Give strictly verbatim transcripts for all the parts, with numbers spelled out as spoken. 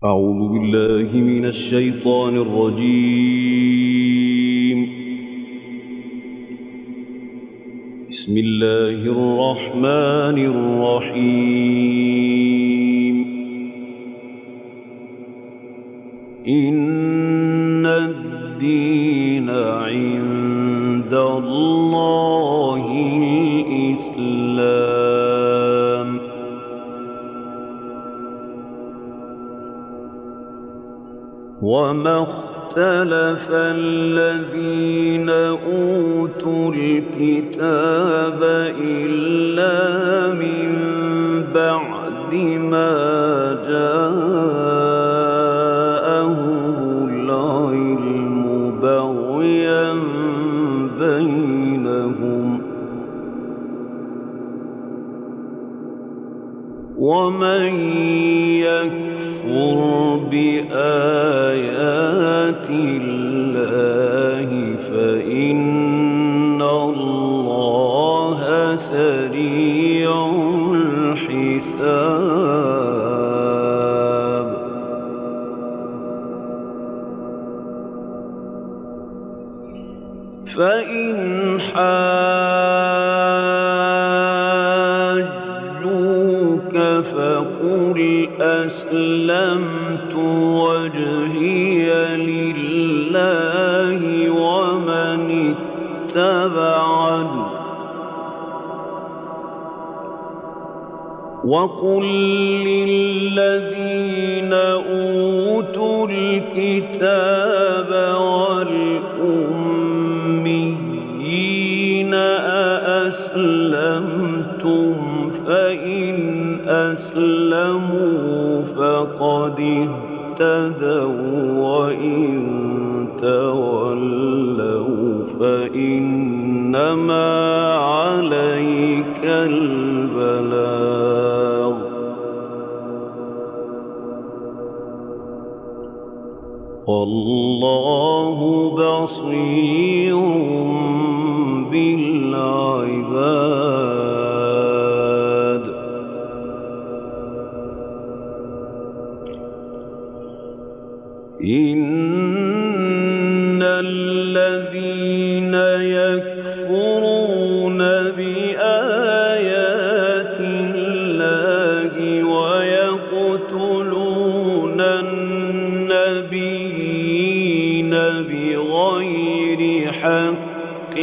أعوذ بالله من الشيطان الرجيم. بسم الله الرحمن الرحيم. إن الدين عند الله الإسلام. وما اختلف الذين أوتوا الكتاب إلا من بعد ما جاءهم العلم بغيا بينهم. ومن يكفر بآيات الله فإن الله سريع الحساب. فإن حاجوك فقل أسلمت وجهي لله ومن اتبعني وقل للذين أوتوا الكتاب والأميين أأسلمتم فإن أسلموا فقد اهتدوا وإن تولوا فإنما عليك البلاغ. والله بصير بالعباد. إن الذين يكفرون بآيات الله ويقتلون النبيين بغير حق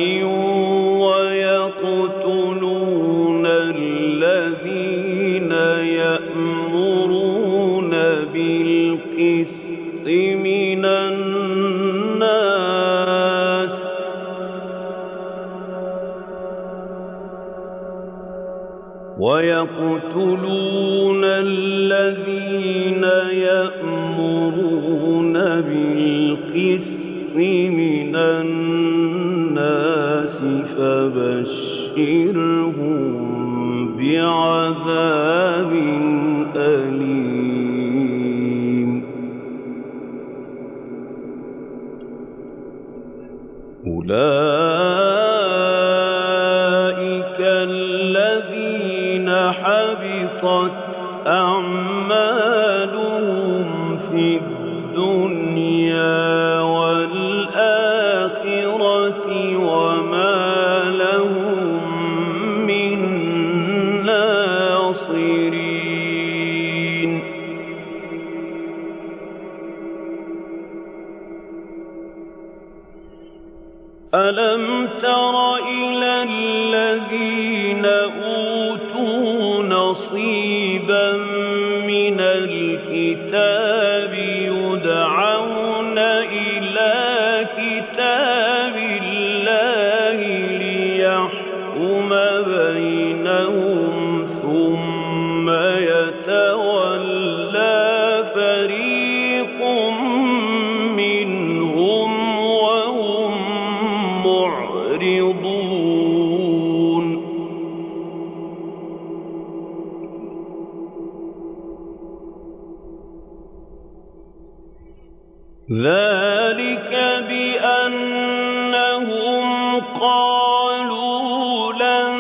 ويقتلون الذين يأمرون بالقسط من الناس ويقتلون الذين يأمرون بالقسط من الناس فبشرهم بعذاب أليم. أولئك الذين حبطت أعمالهم في الدنيا والآخرة وما لهم من ناصرين. ألم تر إلى الذين أوتوا نصيبا من الكتاب يدعون إلى كتاب الله ليحكم بينهم ثم يتولى فريق منهم وهم معرضون. ذلك بأنهم قالوا لن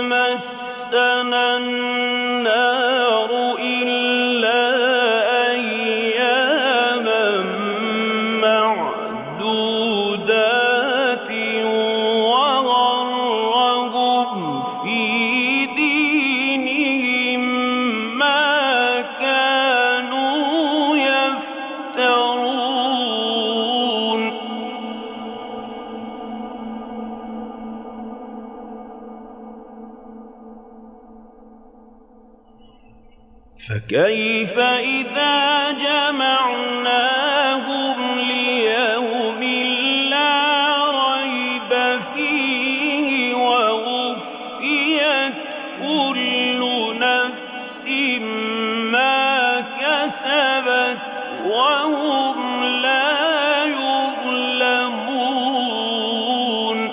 تمسنا النار إلا أياما كيف إذا جمعناهم ليوم لا ريب فيه ووفيت كل نفس ما كسبت وهم لا يظلمون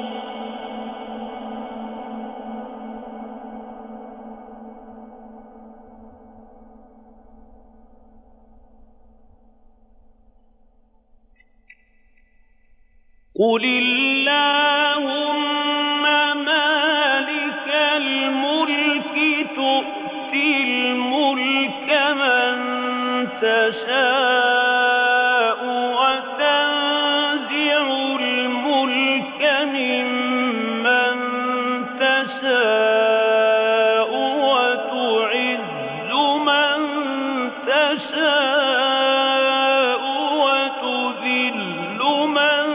قل اللهم مالك الملك تؤتي الملك من تشاء وتنزع الملك ممن تشاء وتعز من تشاء وتذل من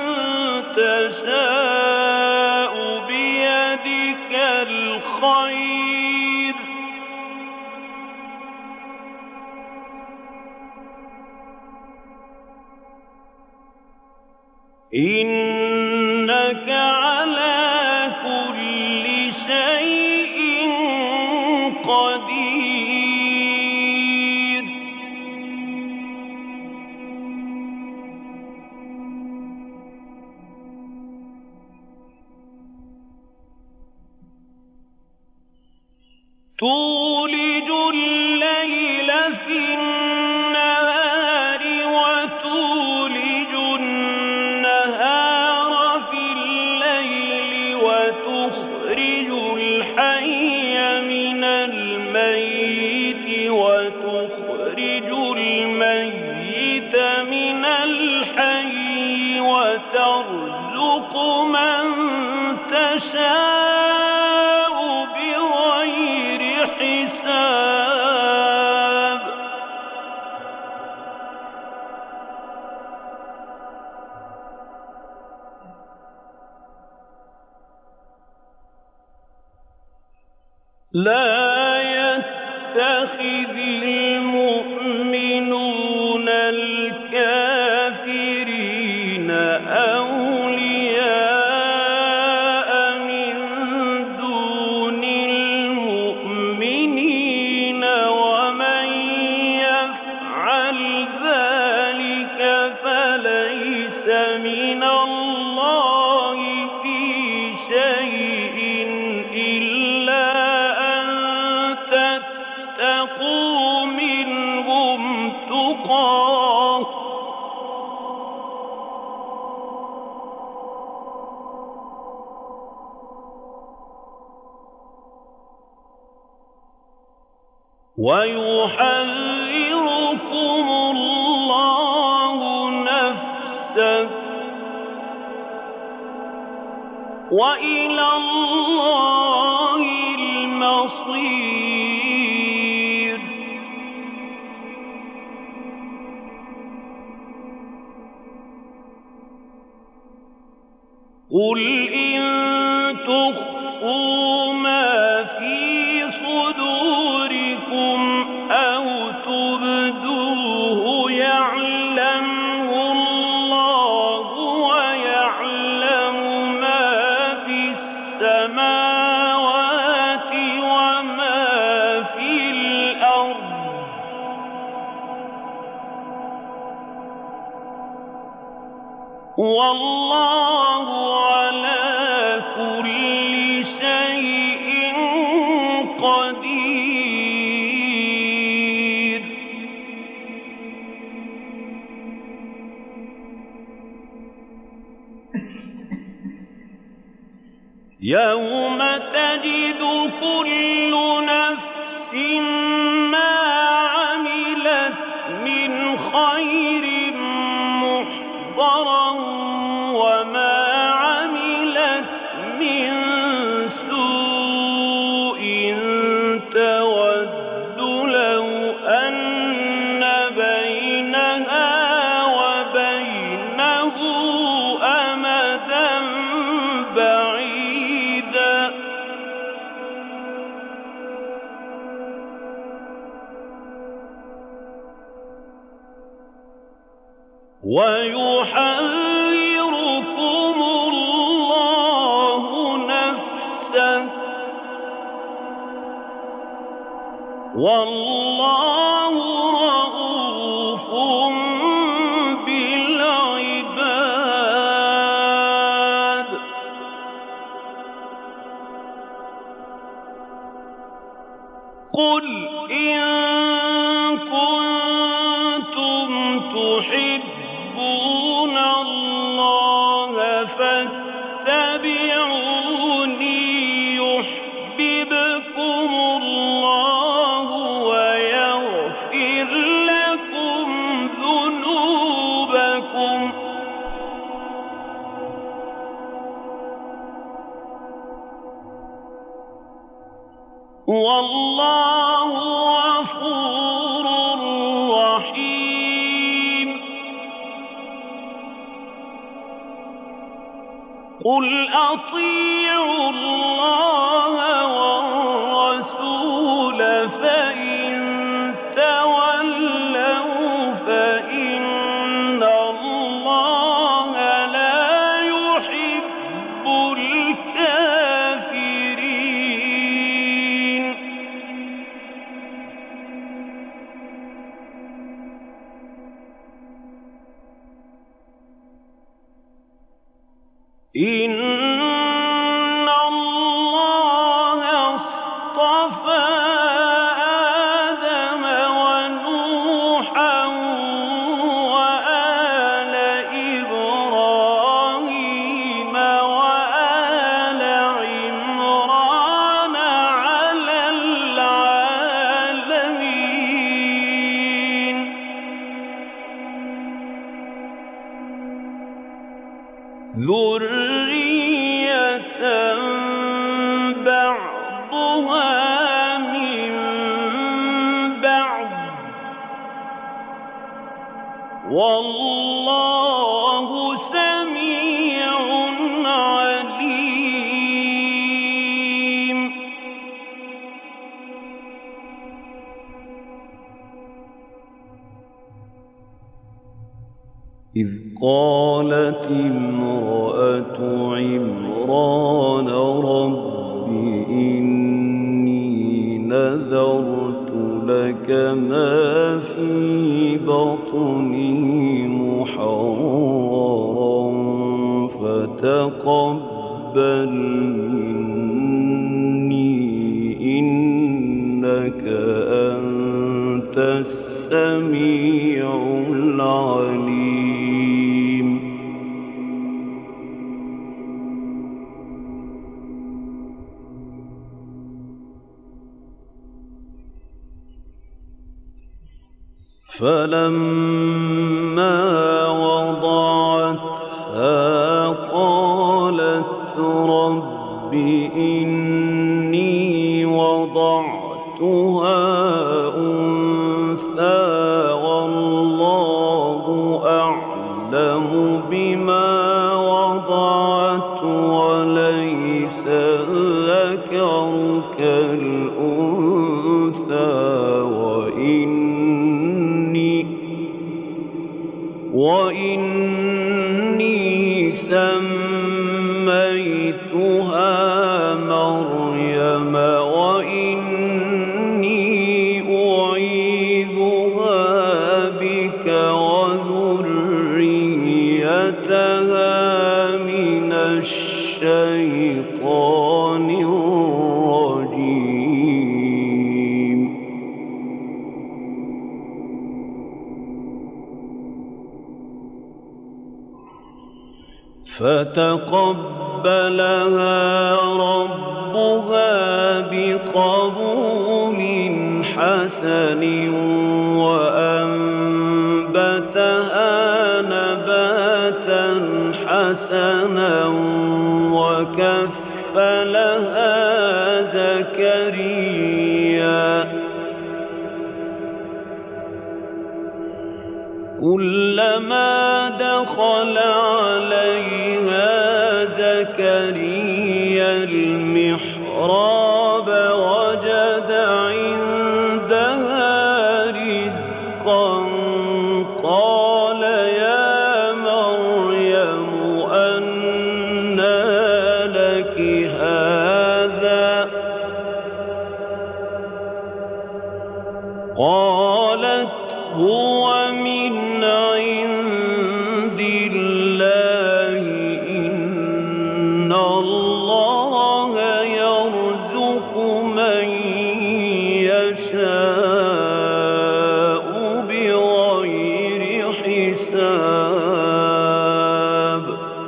تشاء بيدك الخير إنك على كل شيء قدير تولج الليل في النهار وتولج النهار في الليل وتخرج الحي من الميت وتخرج الميت من الحي وترزق من تشاء بغير حساب لا يتخذ المؤمنون الكافرين أولياء من دون المؤمنين ومن يفعل ذلك فليس من الله في شيء إلا أن تتقوا منهم تقاه ويحذركم الله نفسه وإلى الله المصير قل إن تخفوا ما في صدوركم أو تبدوه يعلمه الله ويعلم ما في السماوات وما في الأرض والله على كل شيء قدير يوم تجد كل نفس ما عملت من خير محضرا وما عملت من سوء تود لو أن بينها وبينه أمدا بعيدا وَيُحَذِّرُكُمُ اللَّهُ نَفْسَهُ ۗ وَاللَّهُ رَءُوفٌ بِالْعِبَادِ. قُلْ إِن كُنتُمْ تُحِبُّونَ اللَّهَ فَاتَّبِعُونِي يُحْبِبْكُمُ اللَّهُ وَيَغْفِرْ لَكُمْ ذُنُوبَكُمْ. وَاللَّهُ غَفُورٌ رَّحِيمٌ. قُلْ أَطِيعُوا اللَّهَ وَالرَّسُولَ فَإِن تَوَلَّوْا فَإِنَّ اللَّهَ لَا يُحِبُّ الْكَافِرِينَ. إِنَّ اللَّهَ اصْطَفَىٰ آدَمَ وَنُوحًا وَآلَ إِبْرَاهِيمَ وَآلَ عِمْرَانَ عَلَى الْعَالَمِينَ. ذُرِّيَّةً بَعْضُهَا مِن بَعْضٍ ۗ وَاللَّهُ سَمِيعٌ عَلِيمٌ. إِذْ قَالَتِ امْرَأَتُ عِمْرَانَ رَبِّ إِنِّي نَذَرْتُ لَكَ مَا فِي بَطْنِي مُحَرَّرًا فَتَقَبَّلْ مِنِّي إِنَّكَ أَنتَ السَّمِيعُ الْعَلِيمُ. فَلَمَّا وَضَعَتْهَا قَالَتْ رَبِّ إِنِّي وَضَعْتُهَا أُنثَىٰ وَاللَّهُ أَعْلَمُ بِمَا وَضَعَتْ وَلَيْسَ الذَّكَرُ كَالْأُنثَىٰ وَإِنِّي سَمَّيْتُهَا مَرْيَمَ وَإِنِّي أُعِيذُهَا بِكَ وَذُرِّيَّتَهَا مِنَ الشَّيْطَانِ الرَّجِيمِ. فَتَقَبَّلَهَا رَبُّهَا بِقَبُولٍ حَسَنٍ وَأَنبَتَهَا نَبَاتًا حَسَنًا وَكَفَّلَهَا زَكَرِيَّا. كُلَّمَا دَخَلَ عَلَيْهَا زَكَرِيَّا الْمِحْرَابَ وَجَدَ عِندَهَا رِزْقًا قَالَ يَا هُوَ مِنْ عِندِ اللَّهِ إِنَّ اللَّهَ يَرْزُقُ مَن يَشَاءُ بِغَيْرِ حِسَابٍ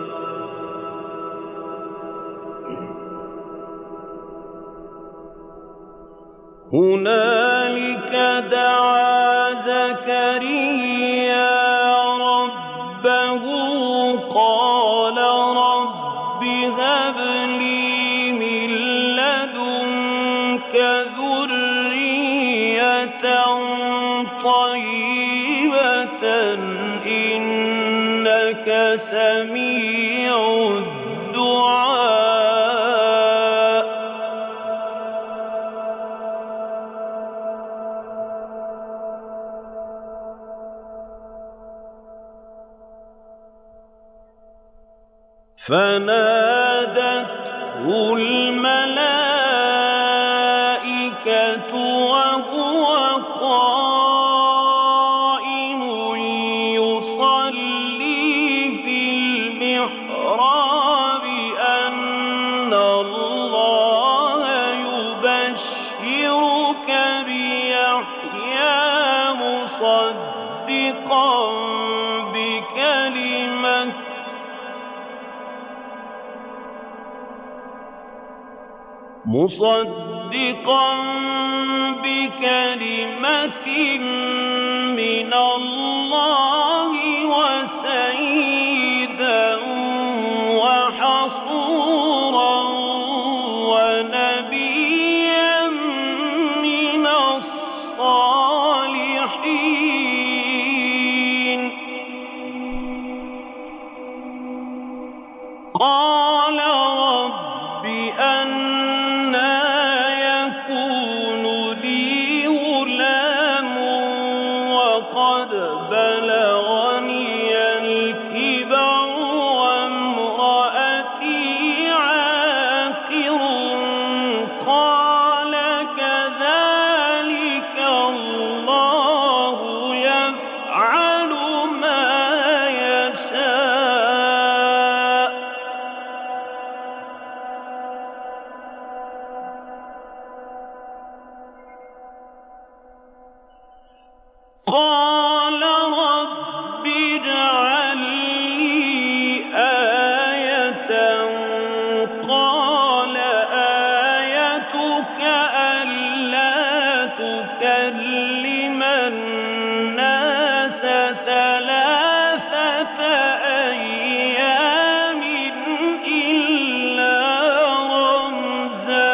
هُنَالِكَ دَعَا زَكَرِيَّا رَبَّهُ قَالَ رَبِّ هَبْ لِي مِن لَّدُنكَ ذُرِّيَّةً طَيِّبَةً إِنَّكَ سَمِيعُ الدُّعَاءِ فنادته الملائكة وهو قائم يصلي في المحراب أن الله يبشرك بيحيى مصدقا بكلمة مصدقا بكلمة من الله وسيدا وحصورا ونبيا من الصالحين قال رب أنى يكون لي غلام وقد بلغني الكبر وامرأتي عاقر قال كذلك الله يفعل ما يشاء قال رب اجعل لي آية قال آيتك ألا تكلم الناس ثلاثة أيام إلا رمزا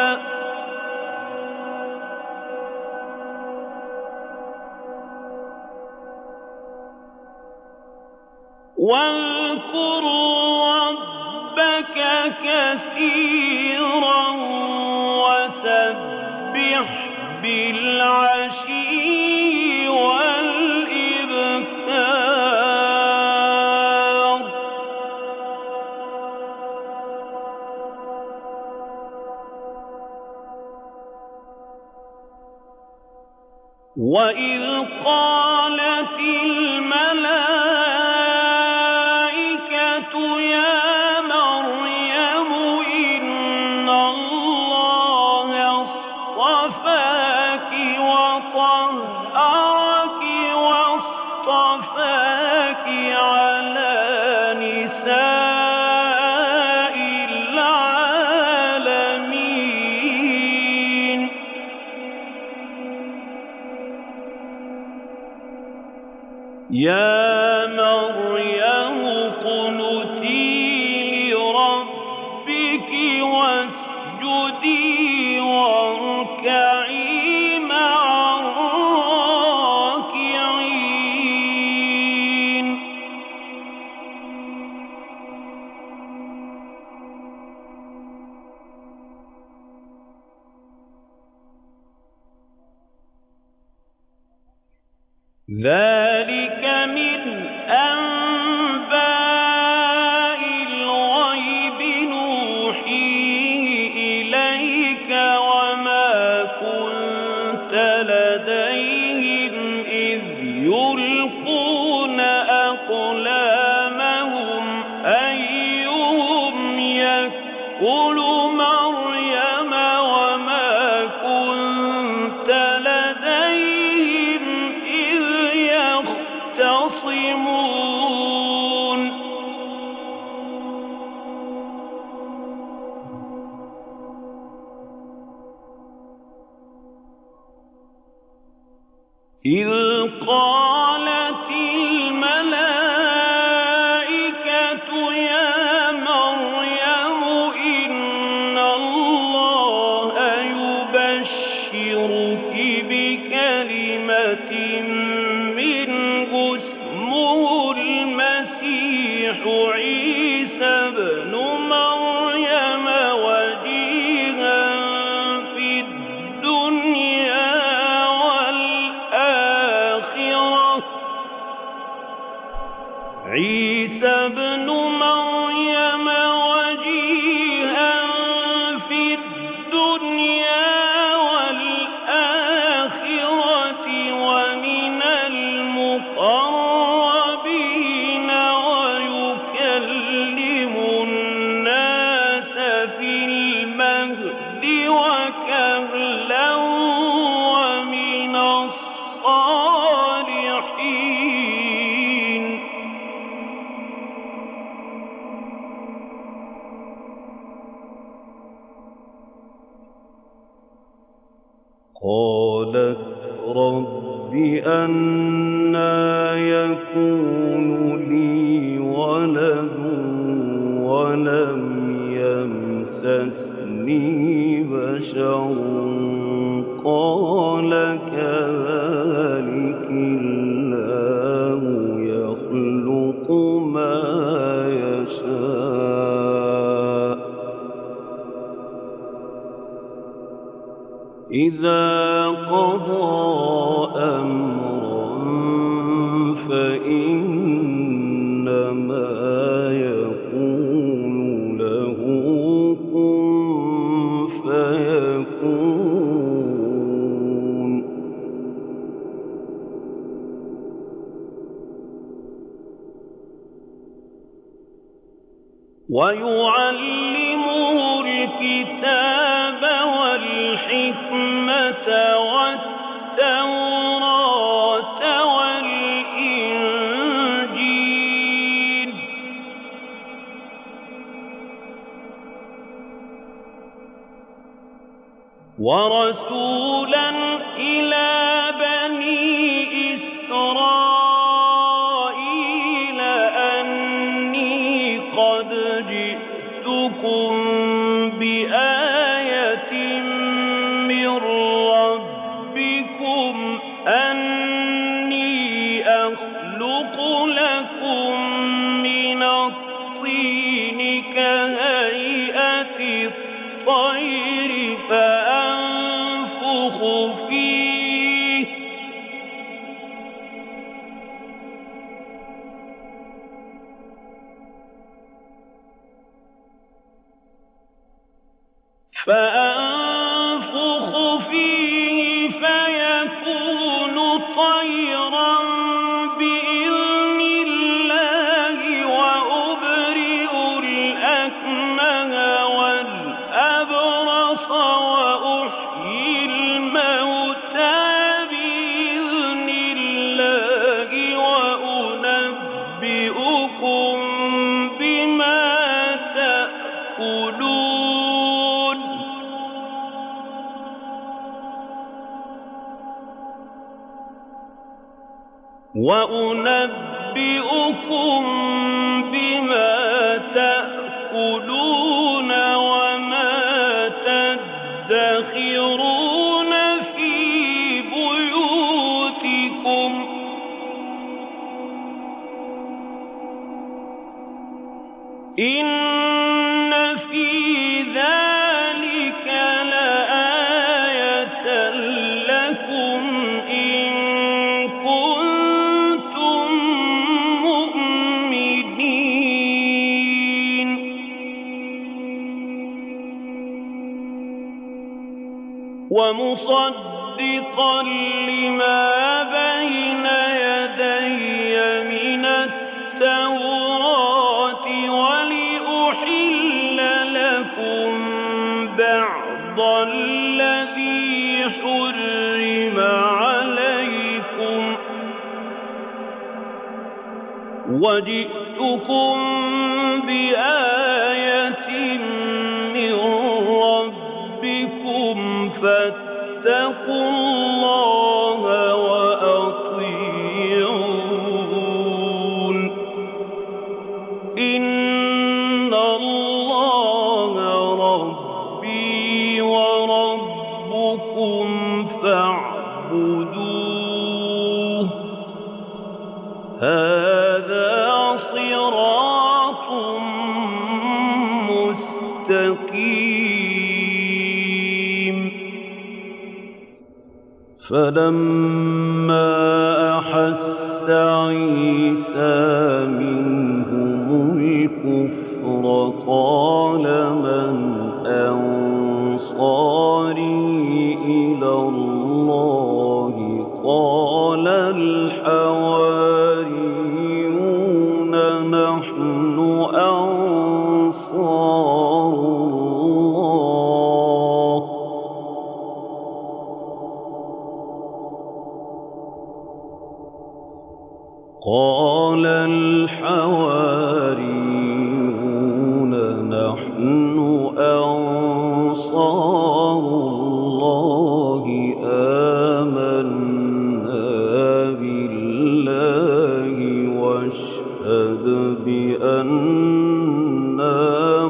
واذكر ربك كثيرا وسبح بالعشي والإبكار وإذ قالت الملائكة يا مريم إن الله اصطفاك وطهرك واصطفاك على نساء العالمين يا مريم اقنتي لربك واسجدي واركعي مع الراكعين ذلك من أنباء الغيب نوحيه إليك وما كنت لديهم إذ يلقون أقلامهم أيهم يكفل مريم وما كنت لديهم إذ يختصمون إذ قالت الملائكة يا مريم إن الله يبشرك بكلمة منه اسمه المسيح عيسى ابن مريم وجيها في الدنيا عيسى ابن مريم وجيها في الدنيا والآخرة ومن المقربين ويكلم الناس في المهد وكهلا ومن الصالحين قالت رب أنى يكون لي ولد ولم يمسسني بشر قال كذلك الله يخلق ما يشاء إذا قضى أمرا فإنما يقول له كن فيكون ويعلمه الكتاب والحكمة والتوراة والإنجيل ورسولا إلى بني إسرائيل أني قد جئتكم بآية من ربكم أني أخلق لكم من الطين كهيئة الطير فأنفخ فيه فأنفخ فيه فيكون طيرا بإذن الله وأبرئ الأكمه والأبرص وأحيي الموتى بإذن الله وأنبئكم بما تأكلون وأنبئكم بما تأكلون وما تدخرون في بيوتكم إن في ذلك لآية لكم إن كنتم مؤمنين ومصدقا لما بين يدي وجئتكم بآية من ربكم فاتقوا الله وأطيعون إن الله ربي وربكم فاعبدوه هذا صراط مستقيم فلما أحس عيسى منهم الكفر قال من أنصاري إلى الله قال الحواريون نحن أنصار الله قال الحواريون نحن أنصار الله آمنا بالله واشهد بأننا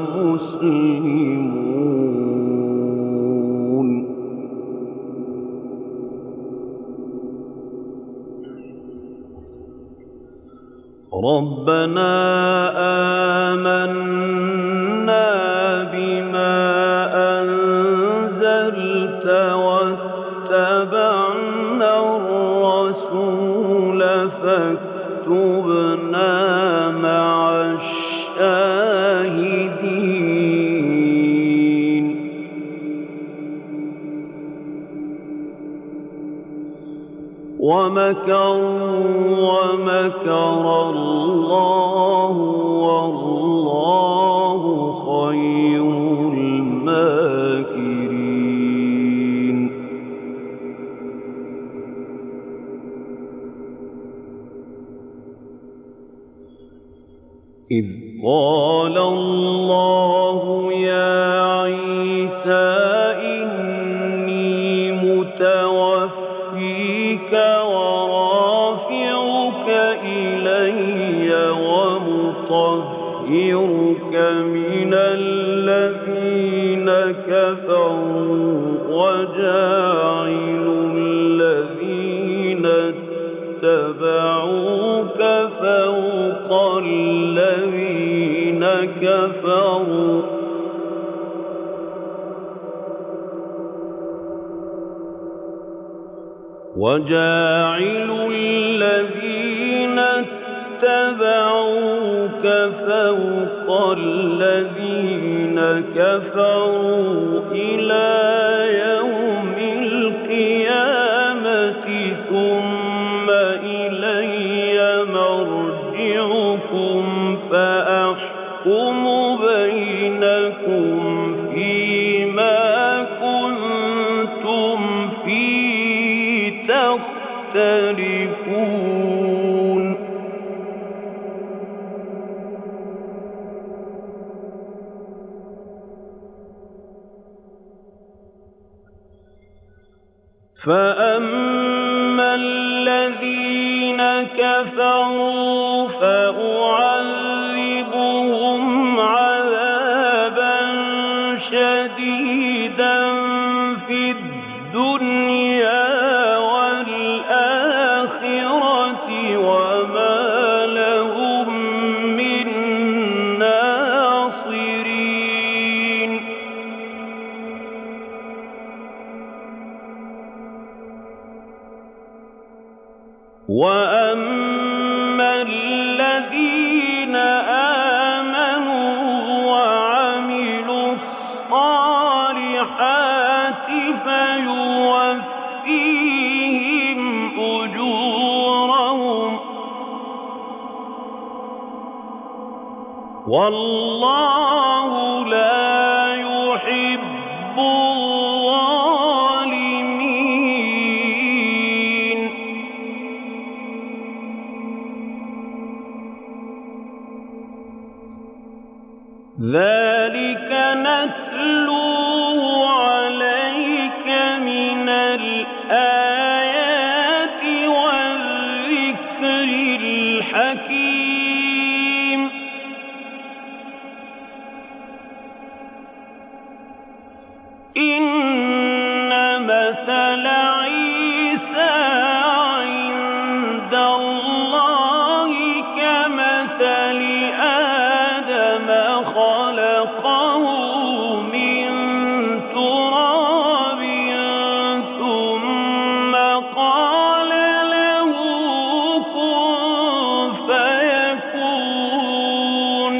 مسلمون ربنا آمنا بما أنزلت واتبعنا الرسول فاكتبنا مع الشاهدين ومكروا ومكر الله والله خير الماكرين إذ قال الله يا عيسى إني متوفيك ورافعك إلي ومطهرك من الذين كفروا وجاعل الذين اتبعوك فوق الذين كفروا وجاعل الذين اتبعوك فوق الذين كفروا إلى يوم القيامة ثم إلي مرجعكم فأحكم بينكم فيما كنتم فيه تختلفون فأما الذين كفروا فأعذبهم عذابا شديدا في الدنيا والآخرة وما لهم من ناصرين وأما الذين آمنوا وعملوا الصالحات فيوفيهم أجورهم والله لا يحب الظالمين ذلك نتلوه عليك من الآيات والذكر الحكيم إن مثل عيسى عند الله كمثل آدم خلقه من تراب ثم قال له كن فيكون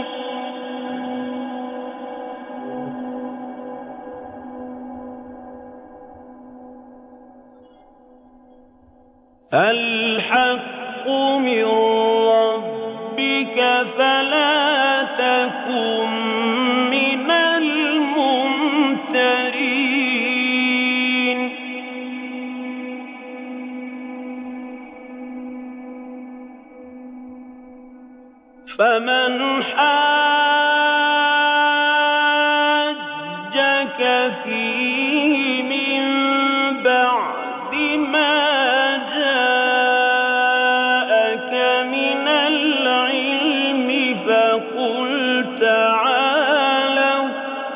الحق من ربك فلا تكن من الممترين فمن حاجك فيه من بعد ما جاءك من العلم فقل تعالوا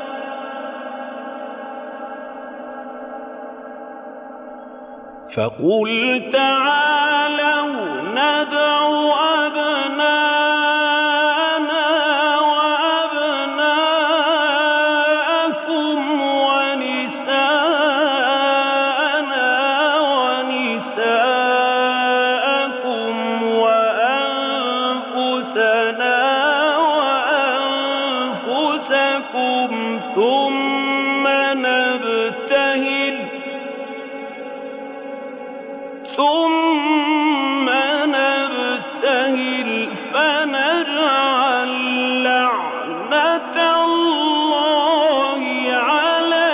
فقل تعالوا ندع أبناءنا وأبناءكم ونساءنا ونساءكم وأنفسنا وأنفسكم ثم نبتهل ثم نبتهل فنجعل لعنة الله على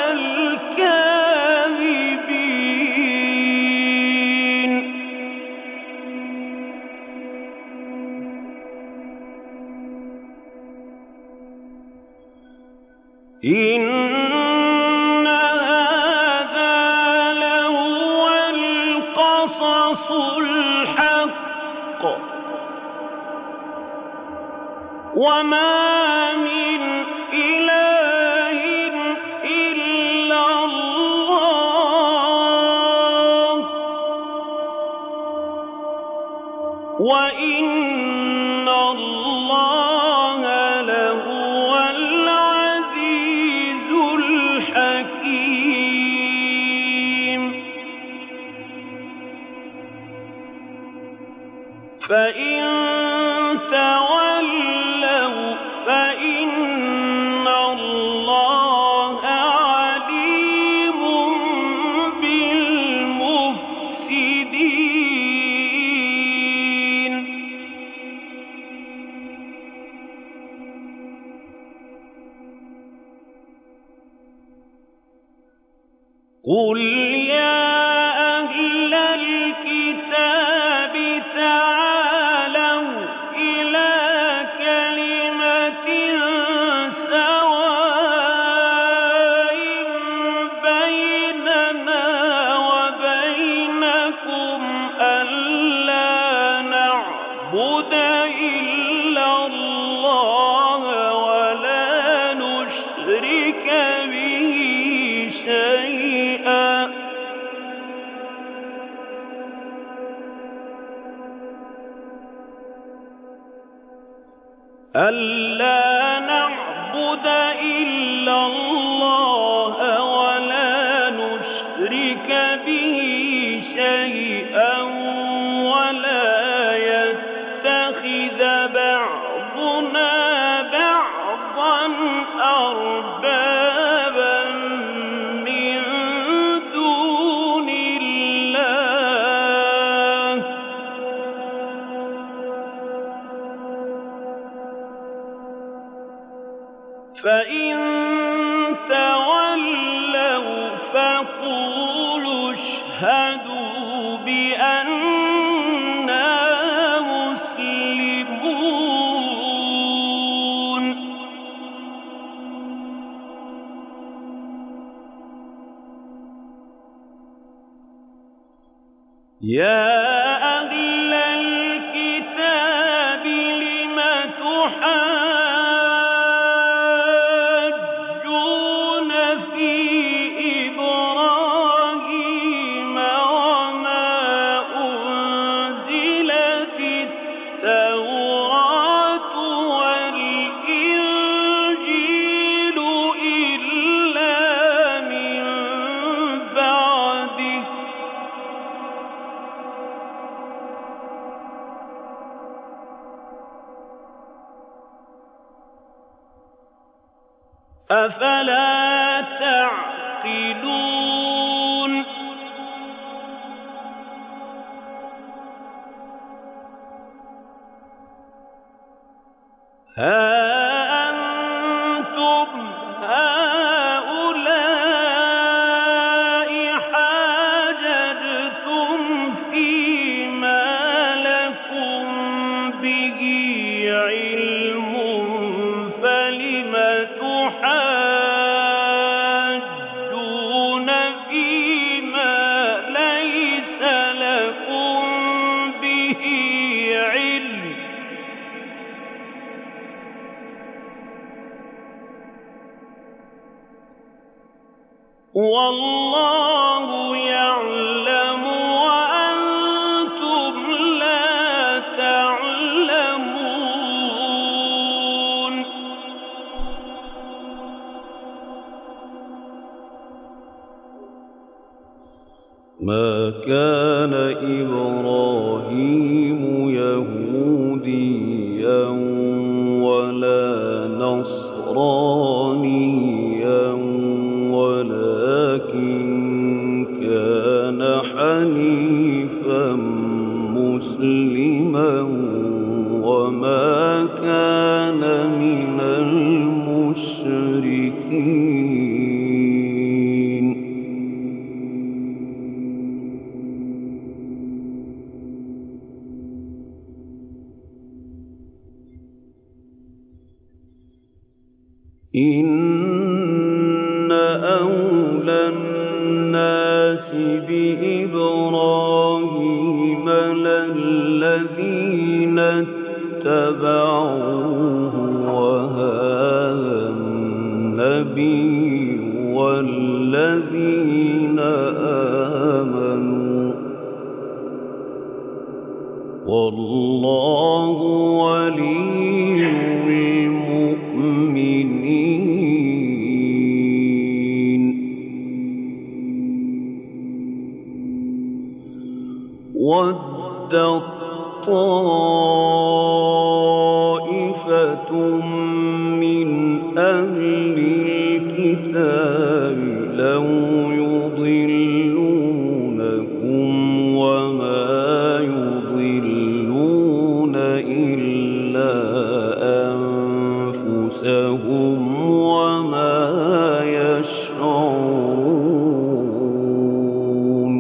الكاذبين إن هذا لهو القصص الحق وما من إله إلا الله وإن الله لهو العزيز الحكيم فإن تولوا فإن الله عليم بالمفسدين قل يا أهل الكتاب تعالوا إلى كلمة سواء بيننا وبينكم ألا نعبد إلا الله ولا نشرك به شيئا ألا نعبد إلا الله ولا نشرك به شيئا ولا يتخذ بعضنا بعضا أربابا من دون الله فإن تولوا فقولوا اشهدوا بأننا مسلمون يَا أَهْلَ الْكِتَابِ لِمَ تُحَاجُّونَ فِي إِبْرَاهِيمَ وَمَا أُنزِلَتِ التَّوْرَاةُ وَالْإِنجِيلُ إِلَّا مِن بَعْدِهِ ۚ أَفَلَا تَعْقِلُونَ هَا أَنتُمْ هَٰؤُلَاءِ حَاجَجْتُمْ فِيمَا لَكُم بِهِ عِلْمٌ فَلِمَ تُحَاجُّونَ فِيمَا لَيْسَ لَكُم بِهِ عِلْمٌ ۚ وَاللَّهُ يَعْلَمُ وَأَنتُمْ لَا تَعْلَمُونَ مَا كَانَ إِبْرَاهِيمُ يَهُودِيًّا وَلَا نَصْرَانِيًّا وَلَٰكِن كَانَ حَنِيفًا مُّسْلِمًا وَمَا كَانَ مِنَ الْمُشْرِكِينَ إِنَّ أَوْلَى النَّاسِ بِإِبْرَاهِيمَ لَلَّذِينَ اتَّبَعُوهُ وَهَٰذَا النَّبِيُّ وَالَّذِينَ آمَنُوا ۗ وَاللَّهُ وَلِيُّ الْمُؤْمِنِينَ. وَدَّت طَّائِفَةٌ مِّنْ أَهْلِ الْكِتَابِ لَوْ يُضِلُّونَكُمْ وَمَا يُضِلُّونَ إِلَّا أَنفُسَهُمْ وَمَا يَشْعُرُونَ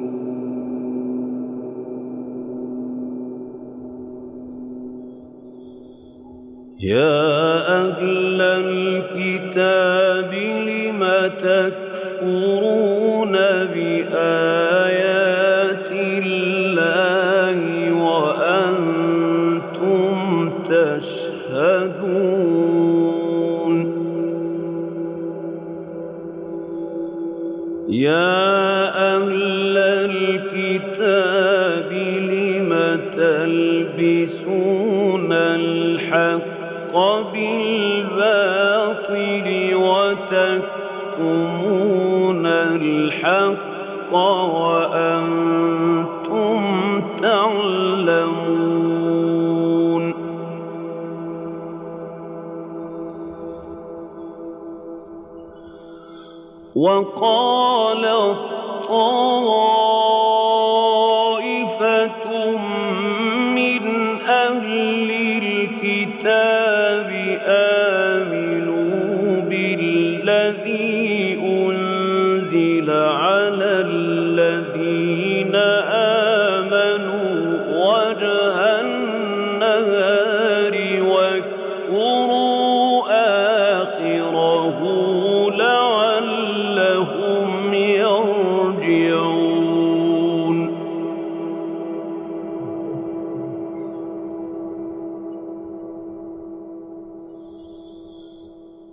يَا أَهْلَ الْكِتَابِ لِمَ تَكْفُرُونَ بِآيَاتِ اللَّهِ وَأَنتُمْ تَشْهَدُونَ يَا أَهْلَ الْكِتَابِ لِمَ تَلْبِسُونَ الْحَقَّ بِالْبَاطِلِ وَتَكْتُمُونَ الْحَقَّ وَأَنتُمْ تَعْلَمُونَ وَقَالَت طَّائِفَةٌ مِّنْ أَهْلِ الْكِتَابِ آمِنُوا بِالَّذِي أُنزِلَ عَلَى الَّذِينَ آمَنُوا وَجْهَ النَّهَارِ وَاكْفُرُوا آخِرَهُ لَعَلَّهُمْ يَرْجِعُونَ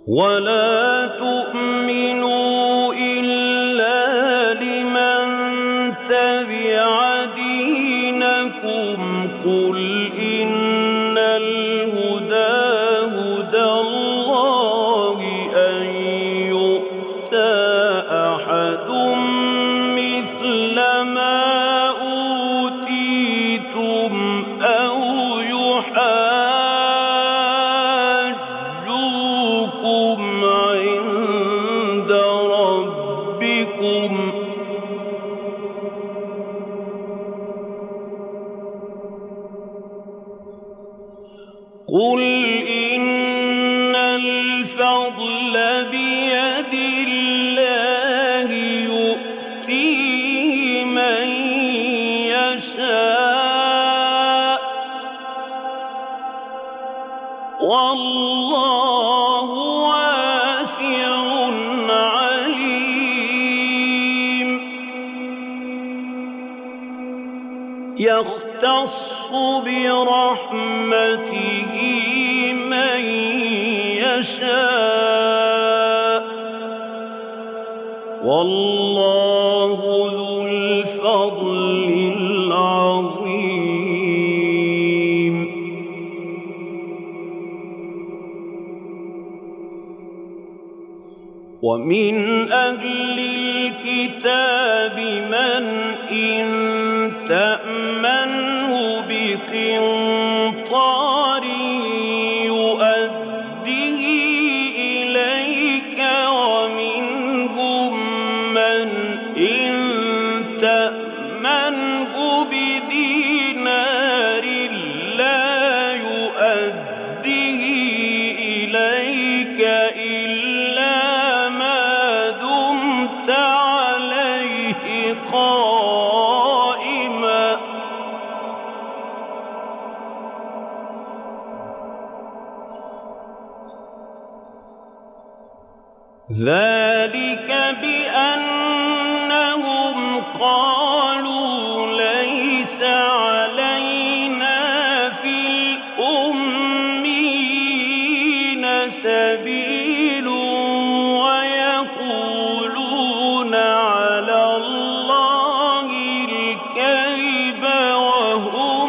ولا تؤمنوا إلا لمن تبع دينكم قل إن الهدى هدى الله أن يؤتى أحد مثل ما أوتيتم أو يحاجوكم عند ربكم قل إن الفضل بيد الله يؤتيه من يشاء والله واسع عليم يختص برحمته من يشاء والله ذو الفضل العظيم ومن أهل الكتاب من إن تأمنه بقنطار يؤده إليك ومنهم من إن تأمنه بدينار لا يؤده إليك إلا ما دمت عليه قائما ذلك بأنهم قالوا ليس علينا في الأمين سبيل ويقولون على الله الكذب وهم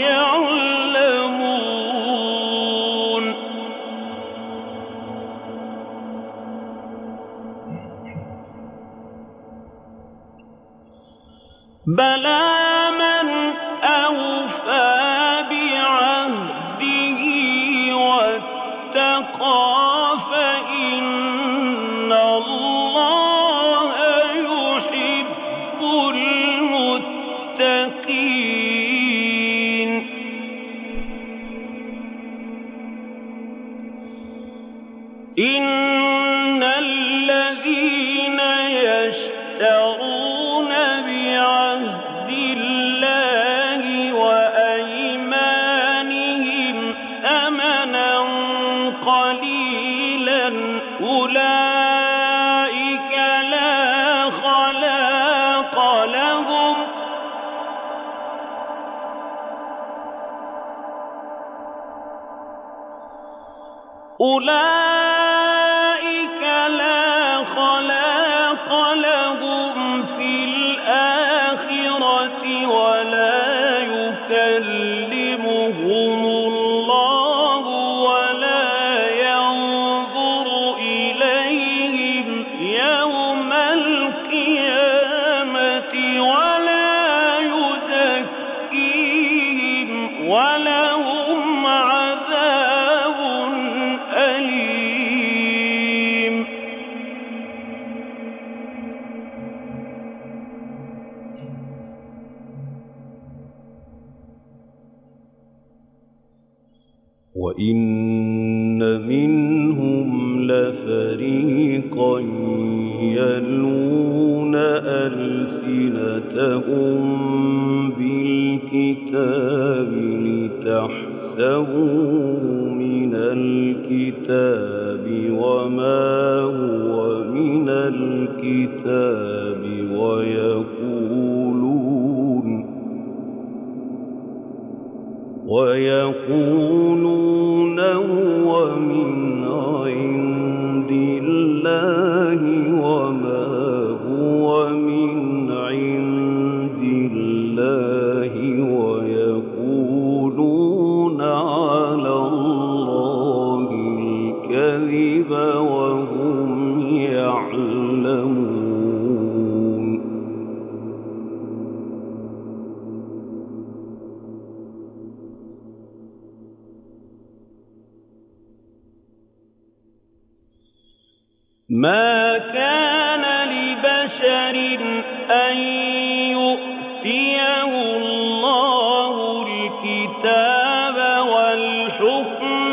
يعلمون بلى من أوفى بعهده واتقى فإن الله يحب المتقين إن الذين يشترون بعهد الله وأيمانهم ثمنا قليلا أولئك لا خلاق لهم أولئك لا خلاق لهم في الآخرة ولا يكلمهم الله ولا ينظر إليهم يوم القيامة ولا يزكيهم ولهم عذاب أليم وإن منهم لفريقا يلوون ألسنتهم بالكتاب لتحسبوه من الكتاب وما هو من الكتاب ويقولون ويقولون هو من عند ما كان لبشر أن يؤتيه الله الكتاب والحكم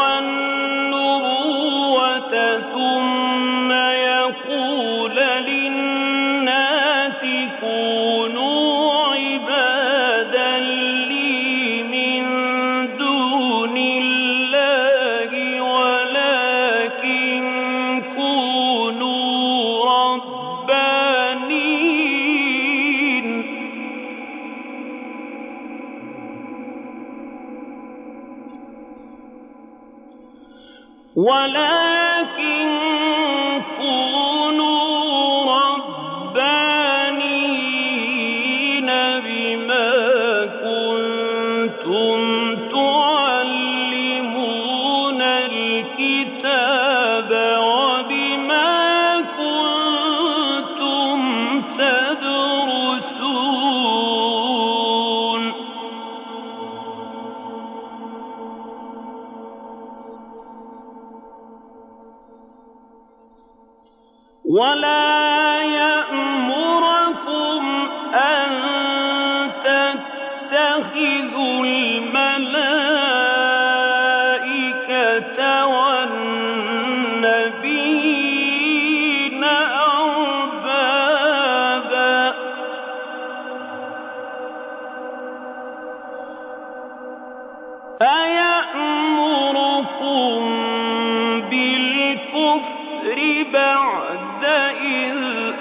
والنبوة ثم يقول للناس كونوا عبادا لي من دون الله ولكن كونوا ربانين ولكن كونوا ربانين بما كنتم تعلمون الكتاب وبما كنتم تدرسون ولا يأمركم أن تتخذوا الملائكة والنبيين أربابا أيأمركم بالكفر بعد إذ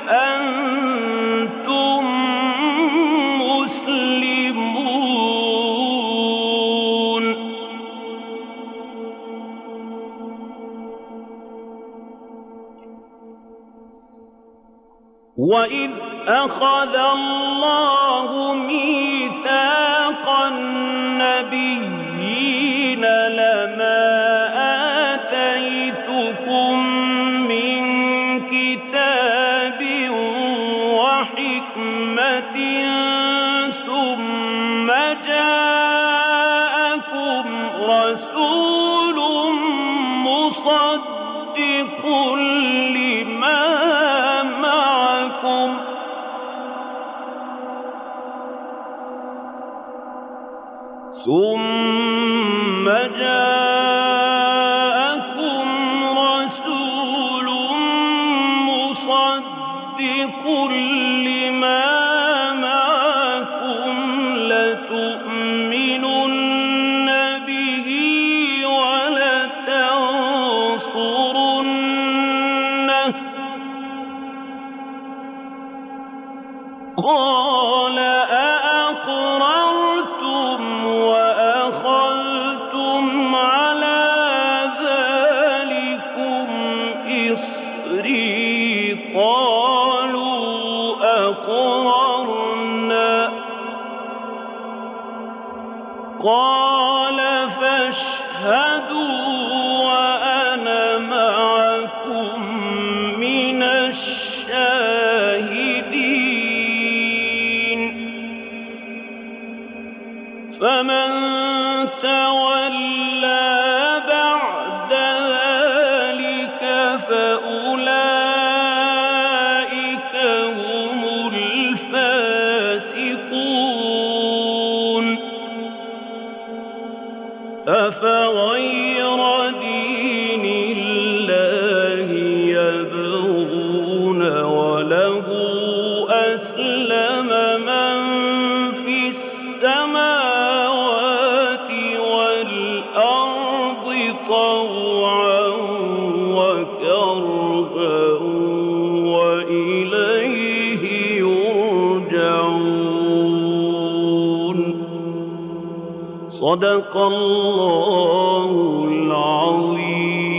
أنتم مسلمون وإذ أخذ الله ميثاق النبيين لما آتيتكم من كتاب وحكمة ثم جاءكم رسول مصدق لما معكم ثم جاءكم رسول مصدق لما معكم لتؤمنن به ولتنصرنه قال أأقررتم وأخذتم على ذلكم إصري قالوا أقررنا قال فاشهدوا وأنا معكم من الشاهدين فمن تولى بعد ذلك فأولئك هم الفاسقون أفغير دين الله يبغون وله أسلم من في السماوات والأرض طوعا وكرها وإليه يرجعون صدق الله العظيم.